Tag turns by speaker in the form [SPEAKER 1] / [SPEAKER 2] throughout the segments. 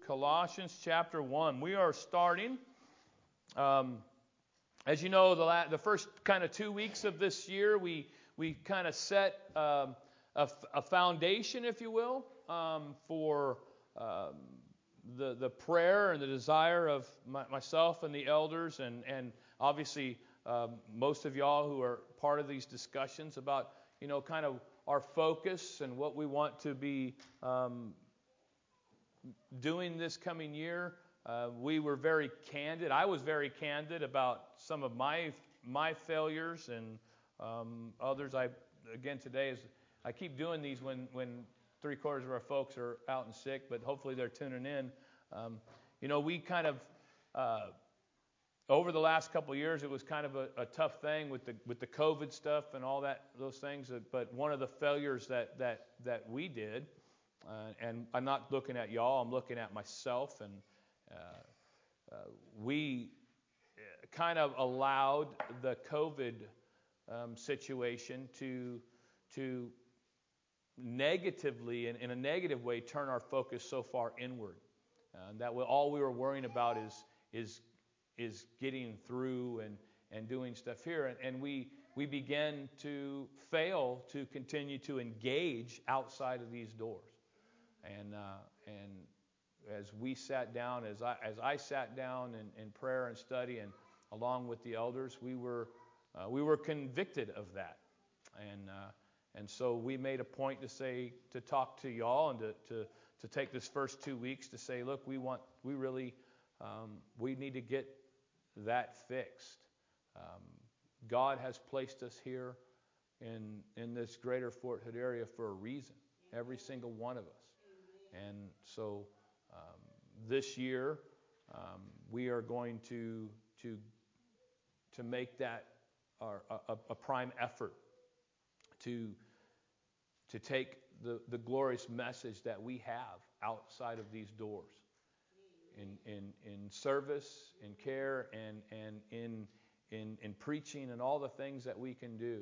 [SPEAKER 1] Colossians chapter 1. We are starting, as you know, the first kind of 2 weeks of this year, we kind of set a foundation, if you will, for the prayer and the desire of myself and the elders, and obviously most of y'all who are part of these discussions about, kind of our focus and what we want to be doing this coming year. We were very candid. I was very candid about some of my failures and others. Today I keep doing these when 3/4 of our folks are out and sick, but hopefully they're tuning in. We kind of over the last couple of years, it was kind of a tough thing with the COVID stuff and all those things. But one of the failures that we did, and I'm not looking at y'all, I'm looking at myself, and we kind of allowed the COVID situation to negatively, in a negative way, turn our focus so far inward. That all we were worrying about is getting through and doing stuff here. And we began to fail to continue to engage outside of these doors. And as we sat down, as I sat down in prayer and study, and along with the elders, we were convicted of that. And so we made a point to talk to y'all and to take this first 2 weeks to say, look, we need to get that fixed. God has placed us here in this greater Fort Hood area for a reason, every single one of us. And so this year we are going to make that a prime effort to take the glorious message that we have outside of these doors, in service, in care, and in preaching, and all the things that we can do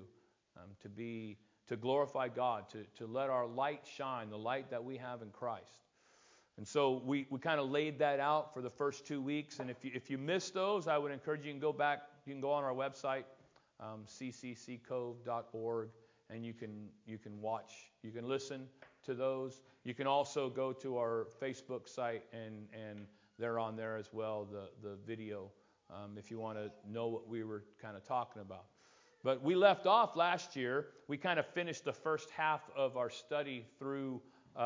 [SPEAKER 1] to glorify God, to let our light shine, the light that we have in Christ. And so we kind of laid that out for the first 2 weeks. And if you missed those, I would encourage you can go back. You can go on our website, ccccove.org, and you can watch. You can listen to those. You can also go to our Facebook site, and they're on there as well, the video, if you want to know what we were kind of talking about. But we left off last year. We kind of finished the first half of our study through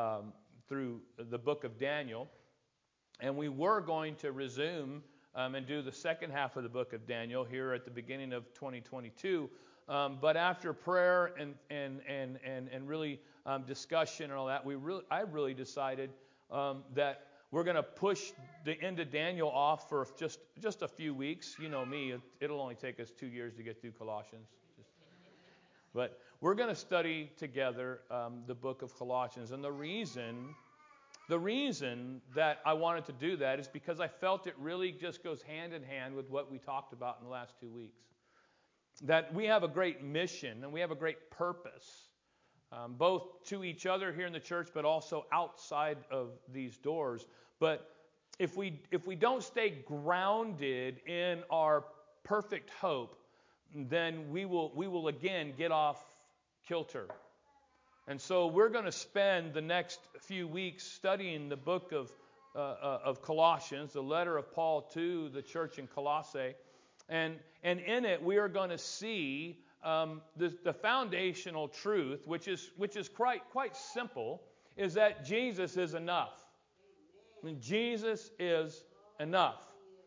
[SPEAKER 1] the book of Daniel, and we were going to resume and do the second half of the book of Daniel here at the beginning of 2022. But after prayer and really discussion and all that, I really decided that we're going to push the end of Daniel off for just a few weeks. You know me, it'll only take us 2 years to get through Colossians. But we're going to study together the book of Colossians. And the reason that I wanted to do that is because I felt it really just goes hand in hand with what we talked about in the last 2 weeks. That we have a great mission and we have a great purpose, both to each other here in the church, but also outside of these doors. But if we don't stay grounded in our perfect hope, then we will again get off kilter. And so we're going to spend the next few weeks studying the book of Colossians, the letter of Paul to the church in Colossae. And in it, we are going to see the foundational truth, which is quite simple, is that Jesus is enough. I mean, Jesus is enough.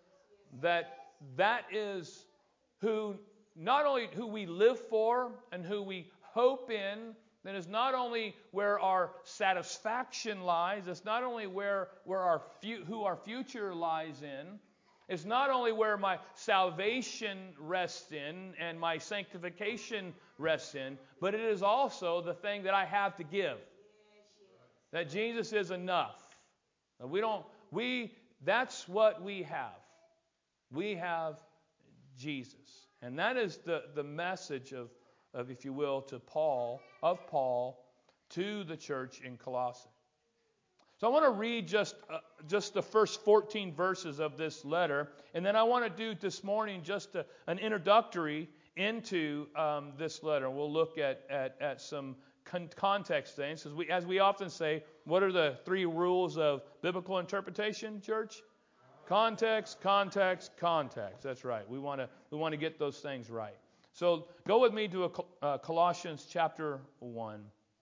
[SPEAKER 1] That is not only who we live for and who we hope in. That is not only where our satisfaction lies. It's not only who our future lies in. It's not only where my salvation rests in and my sanctification rests in, but it is also the thing that I have to give. That Jesus is enough. That's what we have. We have Jesus. And that is the message of, if you will, Paul to the church in Colossae. So I want to read just the first 14 verses of this letter, and then I want to do this morning just an introductory into this letter. We'll look at some context things. As we often say, what are the 3 rules of biblical interpretation, church? Context, context, context. That's right. We want to get those things right. So go with me to Colossians chapter 1.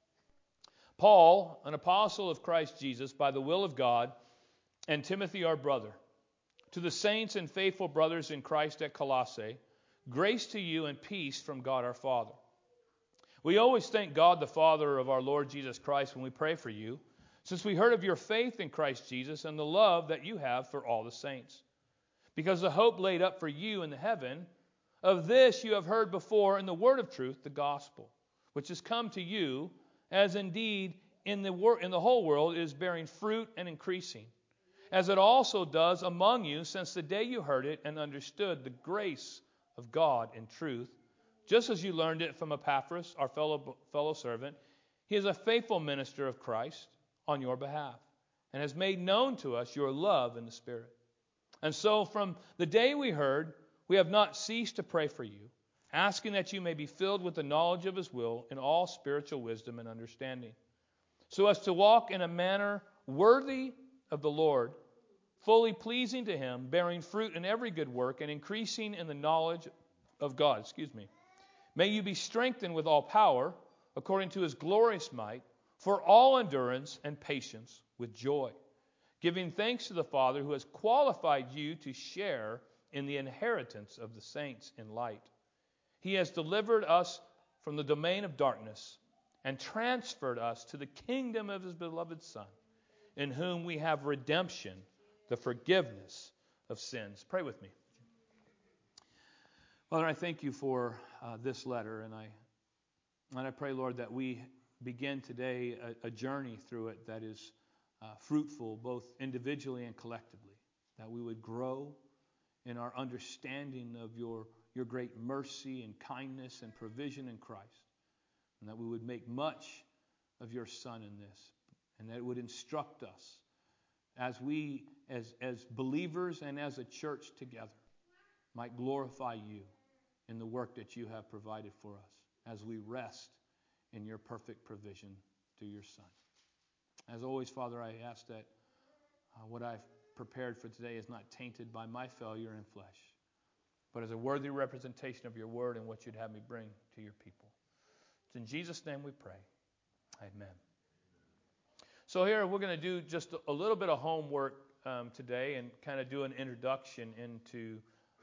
[SPEAKER 1] Paul, an apostle of Christ Jesus, by the will of God, and Timothy our brother, to the saints and faithful brothers in Christ at Colossae, grace to you and peace from God our Father. We always thank God the Father of our Lord Jesus Christ when we pray for you, since we heard of your faith in Christ Jesus and the love that you have for all the saints. Because the hope laid up for you in the heaven, of this you have heard before in the word of truth, the gospel, which has come to you, as indeed in the whole world is bearing fruit and increasing, as it also does among you since the day you heard it and understood the grace of God in truth, just as you learned it from Epaphras, our fellow servant. He is a faithful minister of Christ on your behalf, and has made known to us your love in the Spirit. And so from the day we heard, we have not ceased to pray for you, asking that you may be filled with the knowledge of His will in all spiritual wisdom and understanding, so as to walk in a manner worthy of the Lord, fully pleasing to Him, bearing fruit in every good work and increasing in the knowledge of God. May you be strengthened with all power, according to His glorious might, for all endurance and patience with joy, giving thanks to the Father who has qualified you to share in the inheritance of the saints in light. He has delivered us from the domain of darkness and transferred us to the kingdom of His beloved Son, in whom we have redemption, the forgiveness of sins. Pray with me. Father, I thank you for this letter, and I pray, Lord, that we begin today a journey through it that is fruitful both individually and collectively, that we would grow in our understanding of your great mercy and kindness and provision in Christ, and that we would make much of your Son in this, and that it would instruct us as we, as believers and as a church together, might glorify you in the work that you have provided for us as we rest in your perfect provision through your Son. As always, Father, I ask that what I've prepared for today is not tainted by my failure in flesh, but as a worthy representation of your word and what you'd have me bring to your people. It's in Jesus' name we pray. Amen. So here we're going to do just a little bit of homework today and kind of do an introduction into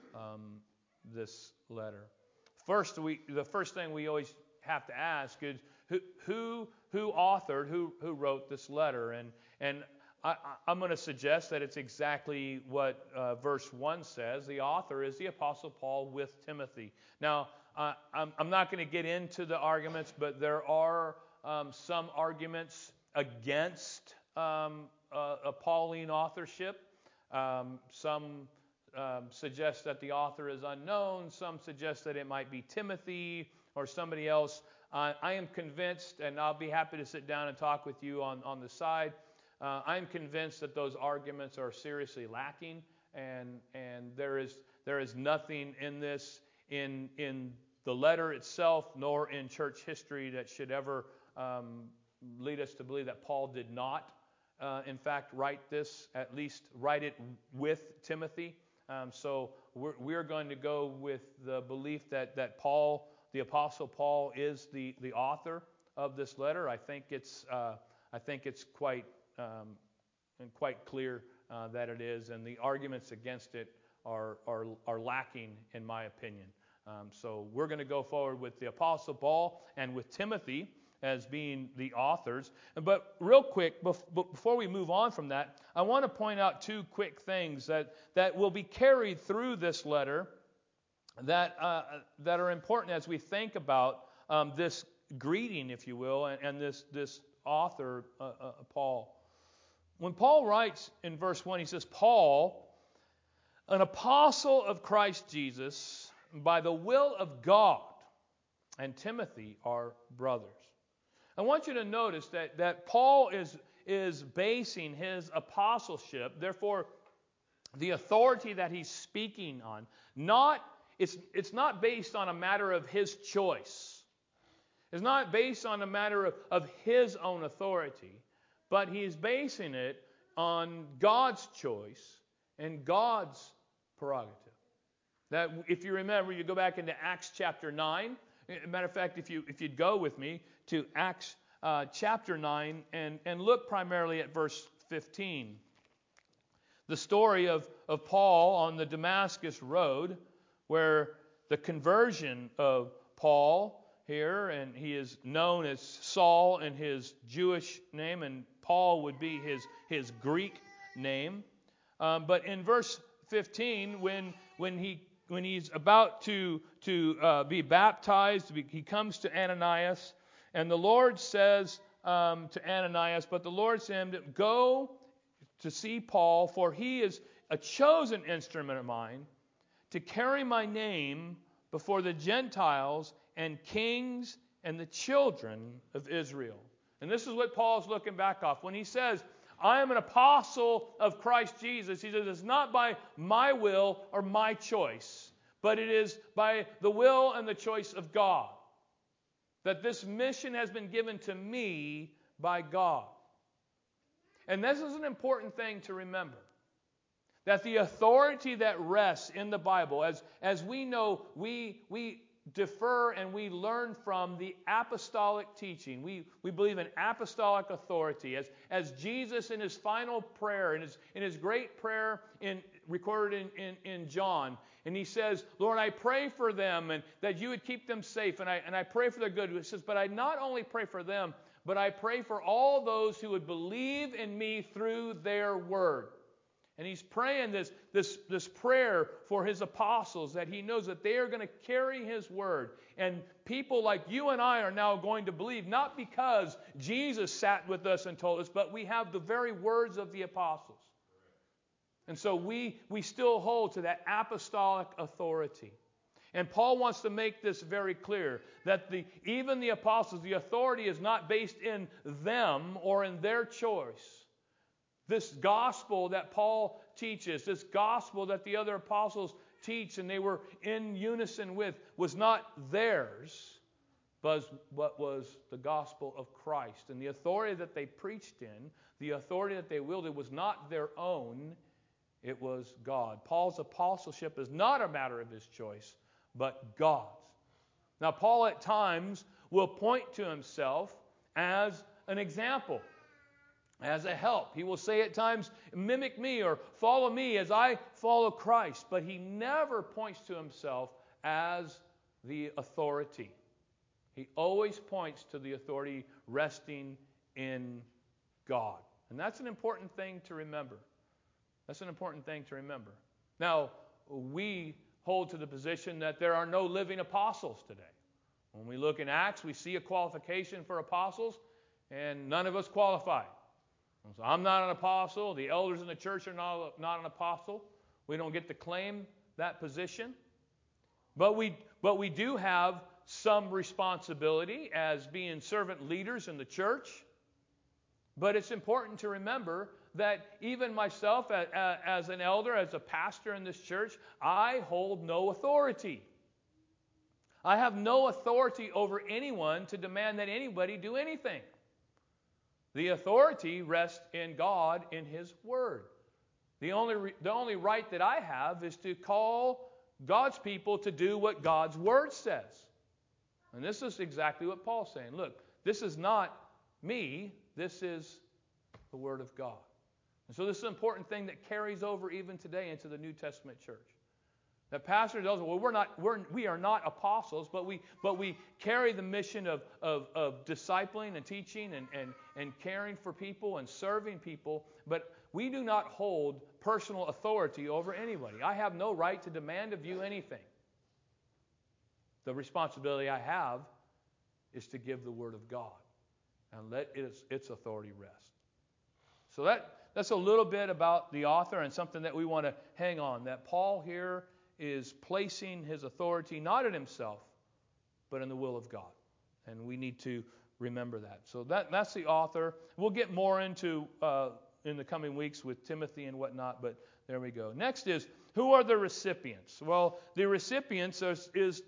[SPEAKER 1] this letter. First, the first thing we always have to ask is who authored, who wrote this letter, and I'm going to suggest that it's exactly what verse 1 says. The author is the Apostle Paul with Timothy. Now, I'm not going to get into the arguments, but there are some arguments against a Pauline authorship. Some suggest that the author is unknown. Some suggest that it might be Timothy or somebody else. I am convinced, and I'll be happy to sit down and talk with you on the side. I'm convinced that those arguments are seriously lacking, and there is nothing in this, in the letter itself, nor in church history that should ever lead us to believe that Paul did not, in fact, write this, at least write it with Timothy. So we're going to go with the belief that Paul, the Apostle Paul, is the author of this letter. I think it's quite clear that it is, and the arguments against it are lacking, in my opinion. So we're going to go forward with the Apostle Paul and with Timothy as being the authors. But real quick, before we move on from that, I want to point out two quick things that will be carried through this letter that are important as we think about this greeting, if you will, and this author, Paul. When Paul writes in verse 1, he says, Paul, an apostle of Christ Jesus, by the will of God, and Timothy, our brothers. I want you to notice that Paul is basing his apostleship, therefore the authority that he's speaking on, it's not based on a matter of his choice. It's not based on a matter of his own authority, but he's basing it on God's choice and God's prerogative. That, if you remember, you go back into Acts chapter 9. Matter of fact, if you'd go with me to Acts chapter 9 and look primarily at verse 15. The story of Paul on the Damascus road, where the conversion of Paul here, and he is known as Saul in his Jewish name, and Paul would be his Greek name. But in verse 15, when he's about to be baptized, he comes to Ananias, and the Lord says to Ananias, but the Lord said to him, go to see Paul, for he is a chosen instrument of mine to carry my name before the Gentiles and kings and the children of Israel. And this is what Paul's looking back off. When he says, I am an apostle of Christ Jesus, he says, it's not by my will or my choice, but it is by the will and the choice of God. That this mission has been given to me by God. And this is an important thing to remember. That the authority that rests in the Bible, as we know, we defer and we learn from the apostolic teaching. We believe in apostolic authority. As Jesus in his final prayer, in his great prayer recorded in John, and he says, Lord, I pray for them and that you would keep them safe, and I pray for their good. He says, but I not only pray for them, but I pray for all those who would believe in me through their word. And he's praying this prayer for his apostles, that he knows that they are going to carry his word. And people like you and I are now going to believe, not because Jesus sat with us and told us, but we have the very words of the apostles. And so we still hold to that apostolic authority. And Paul wants to make this very clear, that even the apostles, the authority is not based in them or in their choice. This gospel that Paul teaches, this gospel that the other apostles teach and they were in unison with, was not theirs, but was the gospel of Christ. And the authority that they preached in, the authority that they wielded, was not their own, it was God. Paul's apostleship is not a matter of his choice, but God's. Now, Paul at times will point to himself as an example, as a help. He will say at times, mimic me or follow me as I follow Christ. But he never points to himself as the authority. He always points to the authority resting in God. And that's an important thing to remember. That's an important thing to remember. Now, we hold to the position that there are no living apostles today. When we look in Acts, we see a qualification for apostles, and none of us qualify. So I'm not an apostle. The elders in the church are not an apostle. We don't get to claim that position. But we do have some responsibility as being servant leaders in the church. But it's important to remember that even myself as an elder, as a pastor in this church, I hold no authority. I have no authority over anyone to demand that anybody do anything. The authority rests in God, in His Word. The only right that I have is to call God's people to do what God's Word says. And this is exactly what Paul's saying. Look, this is not me. This is the Word of God. And so this is an important thing that carries over even today into the New Testament church. That pastor tells us, well, we are not apostles, but we carry the mission of discipling and teaching and caring for people and serving people, but we do not hold personal authority over anybody. I have no right to demand of you anything. The responsibility I have is to give the Word of God and let its authority rest. So that's a little bit about the author and something that we want to hang on, that Paul here is placing his authority not in himself, but in the will of God. And we need to remember that. So that's the author. We'll get more into in the coming weeks with Timothy and whatnot, but there we go. Next is, who are the recipients? Well, the recipients is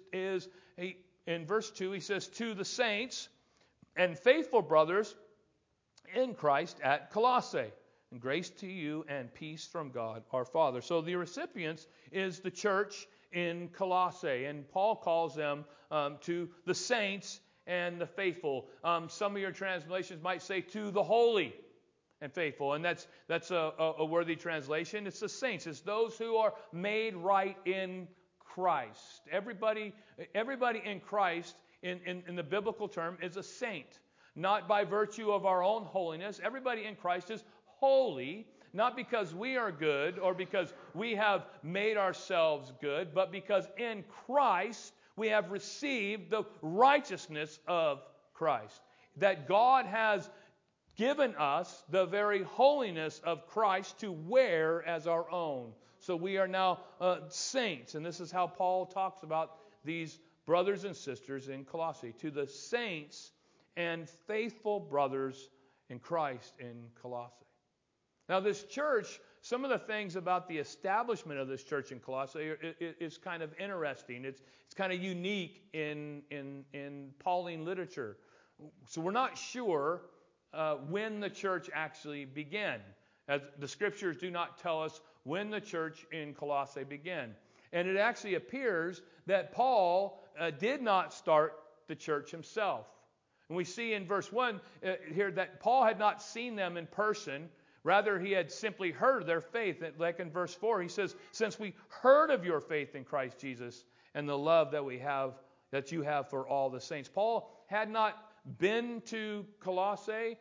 [SPEAKER 1] in verse 2, he says, to the saints and faithful brothers in Christ at Colossae. And grace to you and peace from God our Father. So the recipients is the church in Colossae. And Paul calls them to the saints and the faithful. Some of your translations might say to the holy and faithful. And that's a worthy translation. It's the saints. It's those who are made right in Christ. Everybody in Christ, in the biblical term, is a saint. Not by virtue of our own holiness. Everybody in Christ is holy, not because we are good or because we have made ourselves good, but because in Christ we have received the righteousness of Christ. That God has given us the very holiness of Christ to wear as our own. So we are now saints, and this is how Paul talks about these brothers and sisters in Colossae. To the saints and faithful brothers in Christ in Colossae. Now this church, some of the things about the establishment of this church in Colossae is kind of interesting. It's kind of unique in Pauline literature. So we're not sure when the church actually began. As the scriptures do not tell us when the church in Colossae began. And it actually appears that Paul did not start the church himself. And we see in verse 1 here that Paul had not seen them in person. Rather, he had simply heard their faith. Like in verse 4, he says, since we heard of your faith in Christ Jesus and the love that you have for all the saints. Paul had not been to Colossae.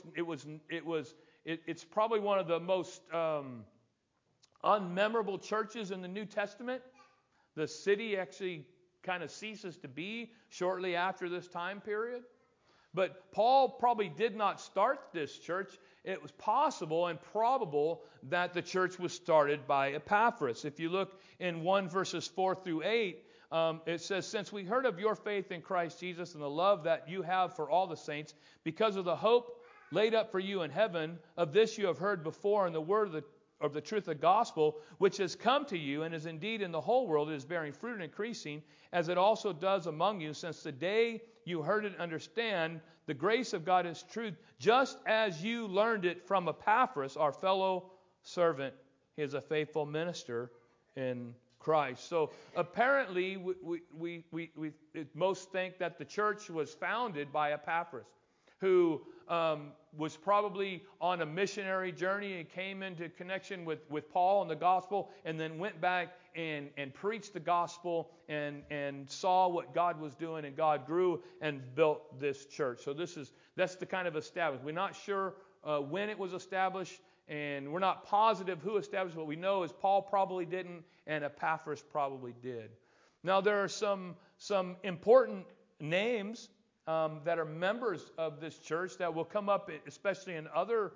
[SPEAKER 1] It's probably one of the most unmemorable churches in the New Testament. The city actually kind of ceases to be shortly after this time period. But Paul probably did not start this church. It was possible and probable that the church was started by Epaphras. If you look in 1 verses 4 through 8, it says, since we heard of your faith in Christ Jesus and the love that you have for all the saints, because of the hope laid up for you in heaven, of this you have heard before in the word of the truth of the gospel, which has come to you and is indeed in the whole world, it is bearing fruit and increasing, as it also does among you, since the day you heard it and understand the grace of God is truth, just as you learned it from Epaphras, our fellow servant. He is a faithful minister in Christ. So apparently, we most think that the church was founded by Epaphras, who was probably on a missionary journey and came into connection with Paul and the gospel, and then went back and preached the gospel and saw what God was doing, and God grew and built this church. So that's the kind of establishment. We're not sure when it was established, and we're not positive who established it. What we know is Paul probably didn't, and Epaphras probably did. Now there are some important names that are members of this church that will come up, especially in other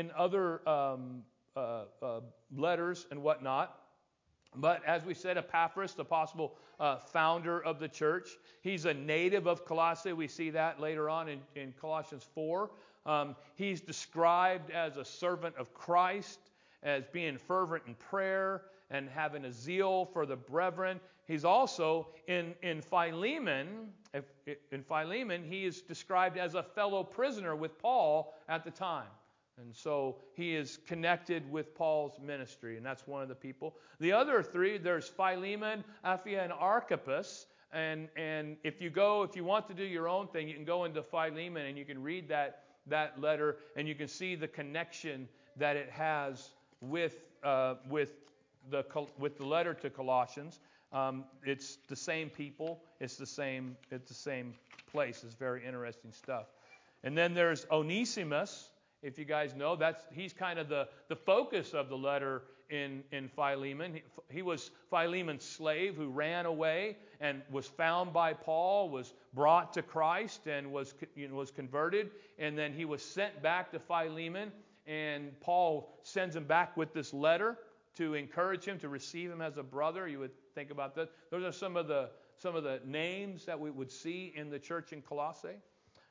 [SPEAKER 1] letters and whatnot. But as we said, Epaphras, the possible founder of the church, he's a native of Colossae. We see that later on in Colossians 4. He's described as a servant of Christ, as being fervent in prayer and having a zeal for the brethren. He's also in Philemon. In Philemon, he is described as a fellow prisoner with Paul at the time. And so he is connected with Paul's ministry, and that's one of the people. The other three, there's Philemon, Apphia, and Archippus. And if you want to do your own thing, you can go into Philemon and you can read that letter, and you can see the connection that it has with the letter to Colossians. It's the same people. It's the same place. It's very interesting stuff. And then there's Onesimus. If you guys know, he's kind of the focus of the letter in Philemon. He was Philemon's slave who ran away and was found by Paul, was brought to Christ, and was converted. And then he was sent back to Philemon, and Paul sends him back with this letter to encourage him, to receive him as a brother. You would think about that. Those are some of the names that we would see in the church in Colossae.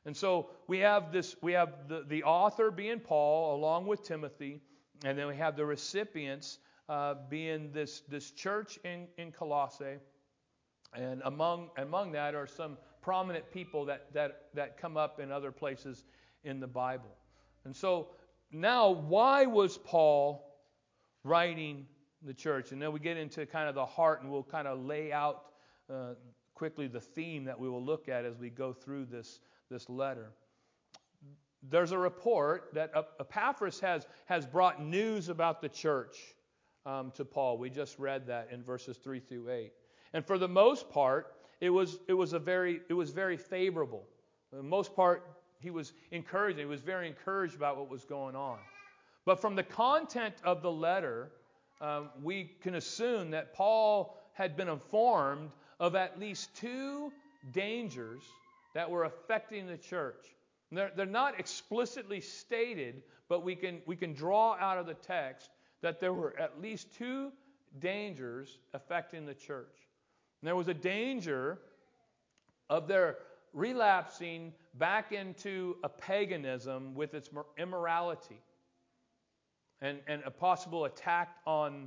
[SPEAKER 1] And so we have the author being Paul along with Timothy, and then we have the recipients being this church in Colossae. And among that are some prominent people that come up in other places in the Bible. And so now, why was Paul writing the church? And then we get into kind of the heart, and we'll kind of lay out quickly the theme that we will look at as we go through this letter. There's a report that Epaphras has brought news about the church to Paul. We just read that in verses 3 through 8. And for the most part, it was very favorable. For the most part, he was encouraging. He was very encouraged about what was going on. But from the content of the letter, we can assume that Paul had been informed of at least two dangers that were affecting the church. They're not explicitly stated, but we can draw out of the text that there were at least two dangers affecting the church. And there was a danger of their relapsing back into a paganism with its immorality, and a possible attack on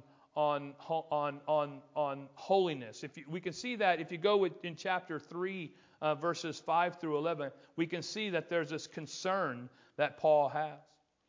[SPEAKER 1] holiness. We can see that if you go in chapter 3, verses 5 through 11, we can see that there's this concern that Paul has.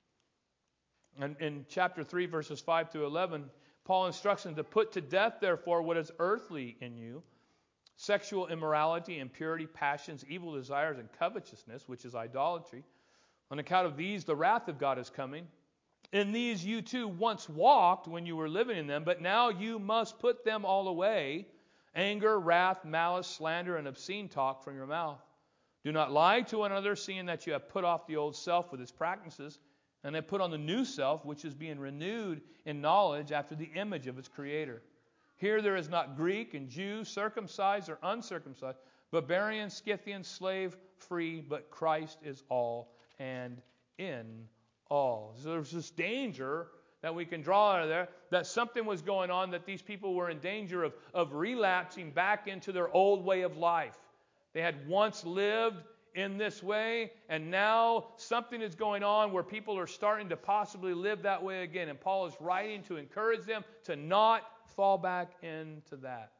[SPEAKER 1] And in chapter 3, verses 5 through 11, Paul instructs them to put to death, therefore, what is earthly in you: sexual immorality, impurity, passions, evil desires, and covetousness, which is idolatry. On account of these, the wrath of God is coming. In these you too once walked when you were living in them, but now you must put them all away: anger, wrath, malice, slander, and obscene talk from your mouth. Do not lie to one another, seeing that you have put off the old self with its practices, and have put on the new self, which is being renewed in knowledge after the image of its Creator. Here there is not Greek and Jew, circumcised or uncircumcised, barbarian, Scythian, slave, free, but Christ is all and in all. So there's this danger that we can draw out of there, that something was going on, that these people were in danger of relapsing back into their old way of life. They had once lived in this way, and now something is going on where people are starting to possibly live that way again. And Paul is writing to encourage them to not fall back into that.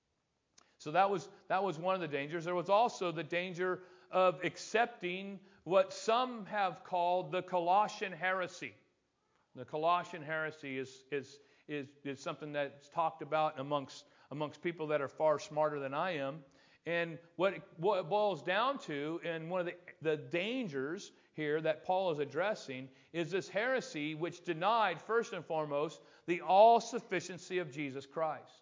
[SPEAKER 1] So that was one of the dangers. There was also the danger of accepting what some have called the Colossian heresy. The Colossian heresy is something that's talked about amongst people that are far smarter than I am. And what it boils down to, and one of the dangers here that Paul is addressing, is this heresy which denied, first and foremost, the all-sufficiency of Jesus Christ.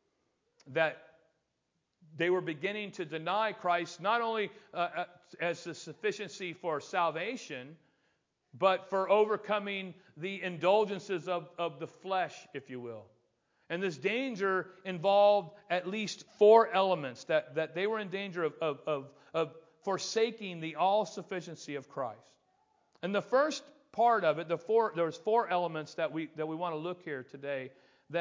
[SPEAKER 1] That they were beginning to deny Christ not only as the sufficiency for salvation, but for overcoming the indulgences of the flesh, if you will. And this danger involved at least four elements that they were in danger of forsaking the all-sufficiency of Christ. And the first part of it, there's four elements that we want to look here today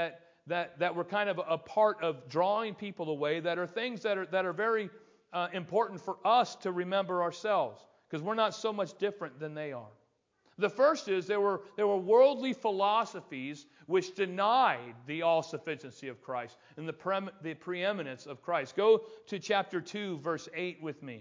[SPEAKER 1] that were kind of a part of drawing people away, that are things that are very important for us to remember ourselves, because we're not so much different than they are. The first is there were worldly philosophies which denied the all-sufficiency of Christ and the preeminence of Christ. Go to chapter 2, verse 8 with me.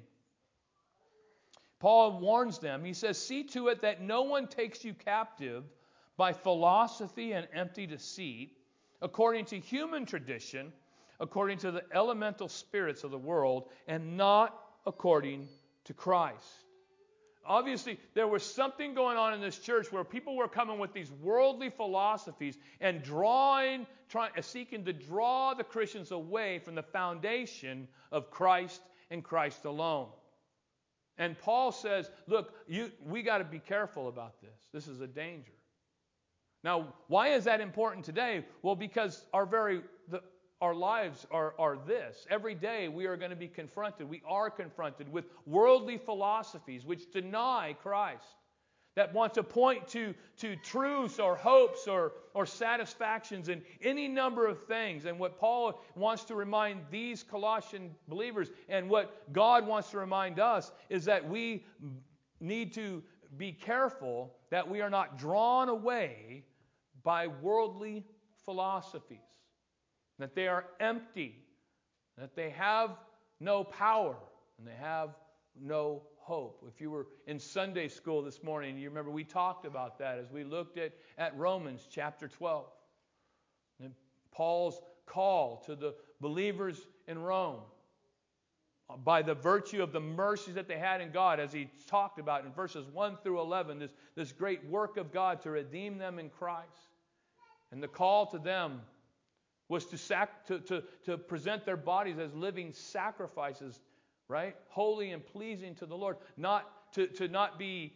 [SPEAKER 1] Paul warns them. He says, "See to it that no one takes you captive by philosophy and empty deceit, according to human tradition, according to the elemental spirits of the world, and not according to Christ." Obviously, there was something going on in this church where people were coming with these worldly philosophies and seeking to draw the Christians away from the foundation of Christ and Christ alone. And Paul says, look, we got to be careful about this. This is a danger. Now, why is that important today? Well, because our lives are this. Every day we are going to be confronted. We are confronted with worldly philosophies which deny Christ. that want to point to truths or hopes or satisfactions in any number of things. And what Paul wants to remind these Colossian believers, and what God wants to remind us, is that we need to be careful that we are not drawn away by worldly philosophies, that they are empty, that they have no power, and they have no hope. If you were in Sunday school this morning, you remember we talked about that as we looked at Romans chapter 12. And Paul's call to the believers in Rome by the virtue of the mercies that they had in God, as he talked about in verses 1 through 11, this great work of God to redeem them in Christ. And the call to them was to present their bodies as living sacrifices, right? Holy and pleasing to the Lord. Not be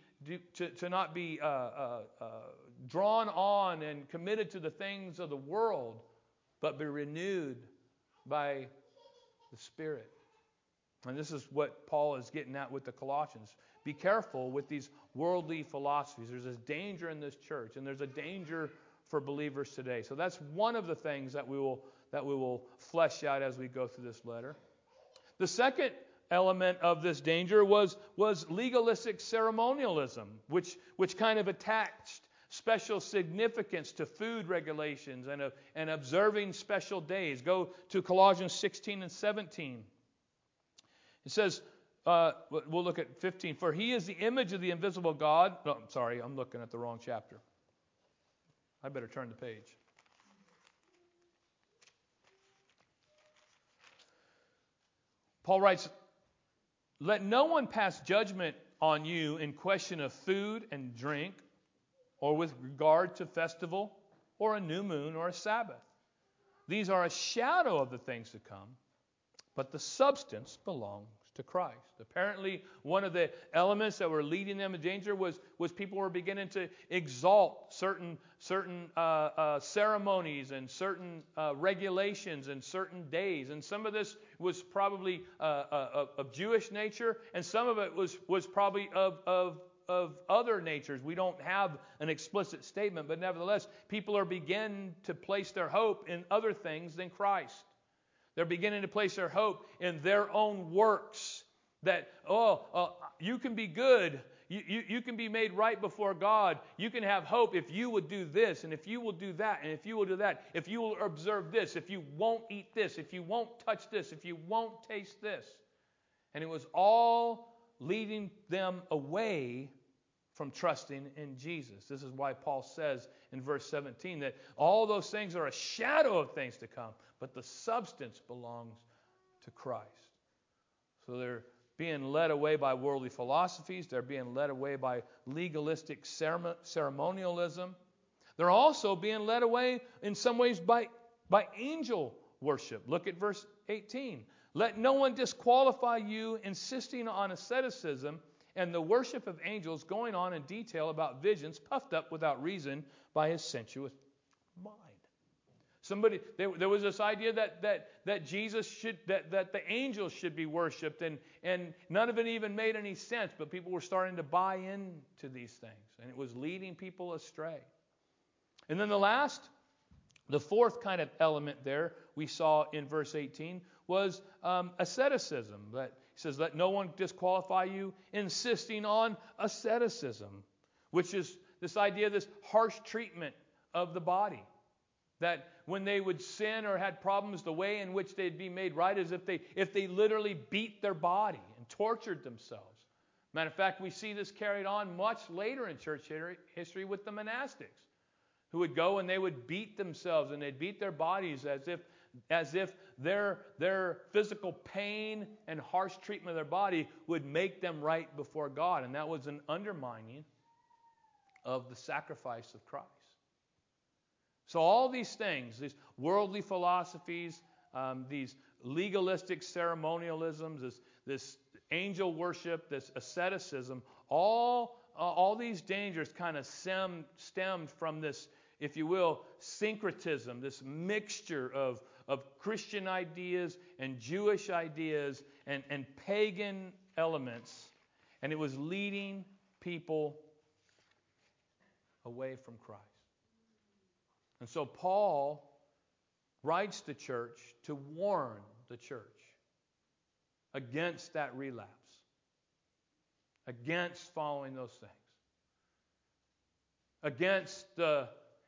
[SPEAKER 1] drawn on and committed to the things of the world, but be renewed by the Spirit. And this is what Paul is getting at with the Colossians. Be careful with these worldly philosophies. There's this danger in this church, and there's a danger for believers today. So that's one of the things that we will flesh out as we go through this letter. The second element of this danger was legalistic ceremonialism, which kind of attached special significance to food regulations and observing special days. Go to Colossians 16 and 17. It says, we'll look at 15. For he is the image of the invisible God. No, I'm sorry, I'm looking at the wrong chapter. I better turn the page. Paul writes, let no one pass judgment on you in question of food and drink, or with regard to festival, or a new moon, or a Sabbath. These are a shadow of the things to come, but the substance belongs to Christ. Apparently, one of the elements that were leading them in danger was people were beginning to exalt certain ceremonies and certain regulations and certain days. And some of this was probably of Jewish nature, and some of it was probably of other natures. We don't have an explicit statement, but nevertheless, people are beginning to place their hope in other things than Christ. They're beginning to place their hope in their own works. That, you can be good. You can be made right before God. You can have hope if you would do this, and if you will do that, and if you will do that. If you will observe this, if you won't eat this, if you won't touch this, if you won't taste this. And it was all leading them away from trusting in Jesus. This is why Paul says in verse 17 that all those things are a shadow of things to come, but the substance belongs to Christ. So they're being led away by worldly philosophies. They're being led away by legalistic ceremonialism. They're also being led away in some ways by angel worship. Look at verse 18. Let no one disqualify you, insisting on asceticism and the worship of angels, going on in detail about visions, puffed up without reason by his sensuous mind. There was this idea that Jesus that the angels should be worshipped, and none of it even made any sense, but people were starting to buy into these things, and it was leading people astray. And then the fourth kind of element there we saw in verse 18 was asceticism. That he says, let no one disqualify you, insisting on asceticism, which is this idea, this harsh treatment of the body. That when they would sin or had problems, the way in which they'd be made right is if they literally beat their body and tortured themselves. Matter of fact, we see this carried on much later in church history with the monastics, who would go and they would beat themselves and they'd beat their bodies as if their physical pain and harsh treatment of their body would make them right before God. And that was an undermining of the sacrifice of Christ. So all these things, these worldly philosophies, these legalistic ceremonialisms, this angel worship, this asceticism, all these dangers kind of stemmed from this, if you will, syncretism, this mixture of Christian ideas and Jewish ideas and pagan elements. And it was leading people away from Christ. And so Paul writes the church to warn the church against that relapse, against following those things, against the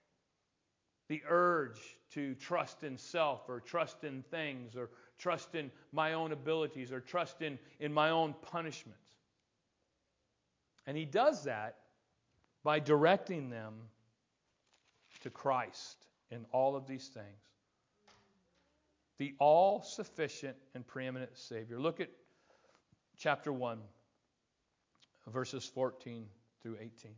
[SPEAKER 1] urge to trust in self or trust in things or trust in my own abilities or trust in my own punishment. And he does that by directing them to Christ in all of these things. The all-sufficient and preeminent Savior. Look at chapter 1, verses 14 through 18.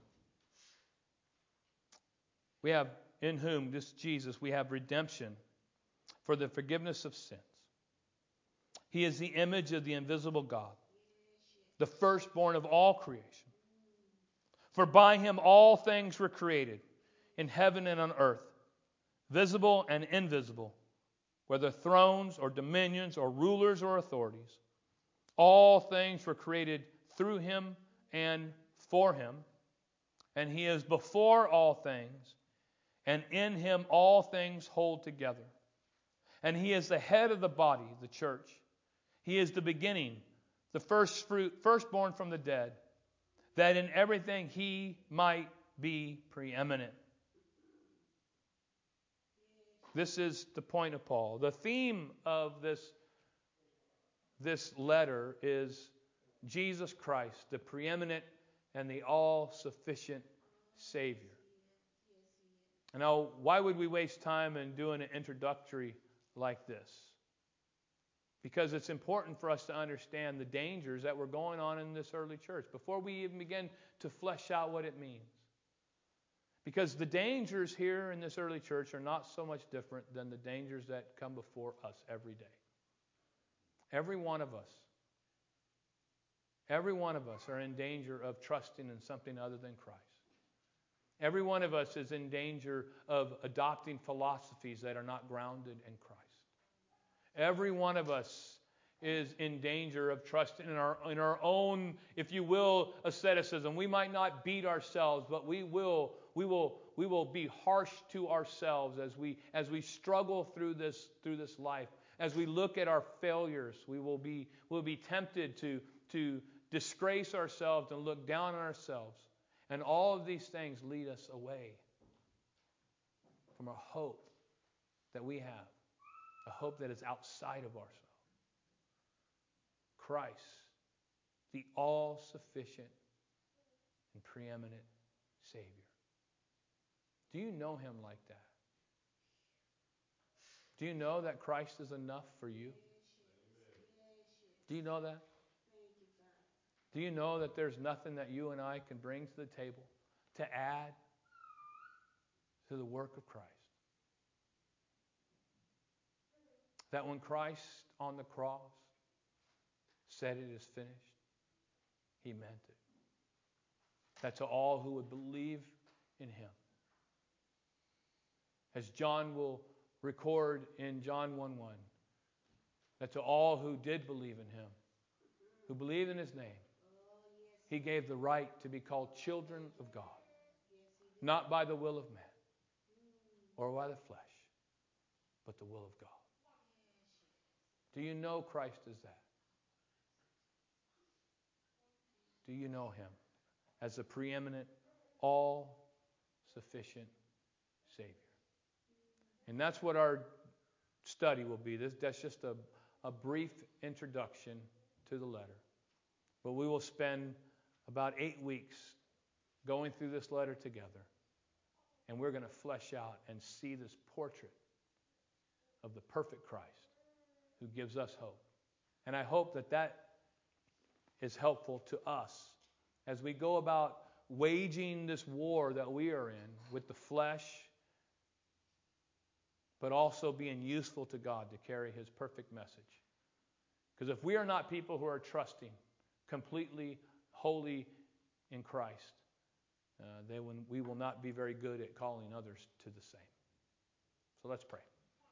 [SPEAKER 1] We have, in whom, this Jesus, we have redemption for the forgiveness of sins. He is the image of the invisible God, the firstborn of all creation. For by him all things were created, in heaven and on earth, visible and invisible, whether thrones or dominions or rulers or authorities. All things were created through him and for him. And he is before all things, and in him all things hold together. And he is the head of the body, the church. He is the beginning, the firstborn from the dead, that in everything he might be preeminent. This is the point of Paul. The theme of this letter is Jesus Christ, the preeminent and the all-sufficient Savior. Now, why would we waste time in doing an introductory like this? Because it's important for us to understand the dangers that were going on in this early church before we even begin to flesh out what it means. Because the dangers here in this early church are not so much different than the dangers that come before us every day. Every one of us are in danger of trusting in something other than Christ. Every one of us is in danger of adopting philosophies that are not grounded in Christ. Every one of us is in danger of trusting in our own, if you will, asceticism. We might not beat ourselves, but we will be harsh to ourselves as we struggle through this life. As we look at our failures, we'll be tempted to disgrace ourselves and look down on ourselves. And all of these things lead us away from a hope that we have, a hope that is outside of ourselves. Christ, the all-sufficient and preeminent Savior. Do you know him like that? Do you know that Christ is enough for you? Do you know that? Do you know that there's nothing that you and I can bring to the table to add to the work of Christ? That when Christ on the cross said it is finished, he meant it. That to all who would believe in him. As John will record in John 1:1, that to all who did believe in him, who believed in his name, he gave the right to be called children of God. Not by the will of man or by the flesh, but the will of God. Do you know Christ as that? Do you know him as the preeminent, all-sufficient Savior? And that's what our study will be. That's just a brief introduction to the letter. But we will spend about 8 weeks going through this letter together. And we're going to flesh out and see this portrait of the perfect Christ who gives us hope. And I hope that is helpful to us as we go about waging this war that we are in with the flesh, but also being useful to God to carry his perfect message. Because if we are not people who are trusting completely, wholly in Christ, we will not be very good at calling others to the same. So let's pray.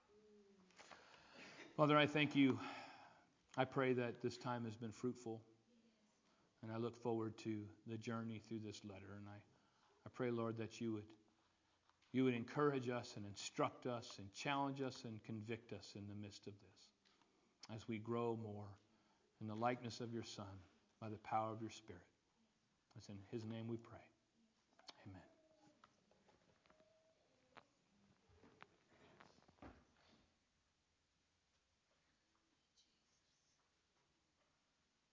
[SPEAKER 1] Father, I thank you. I pray that this time has been fruitful. And I look forward to the journey through this letter. And I pray, Lord, that you would encourage us and instruct us and challenge us and convict us in the midst of this as we grow more in the likeness of your Son by the power of your Spirit. It's in his name we pray.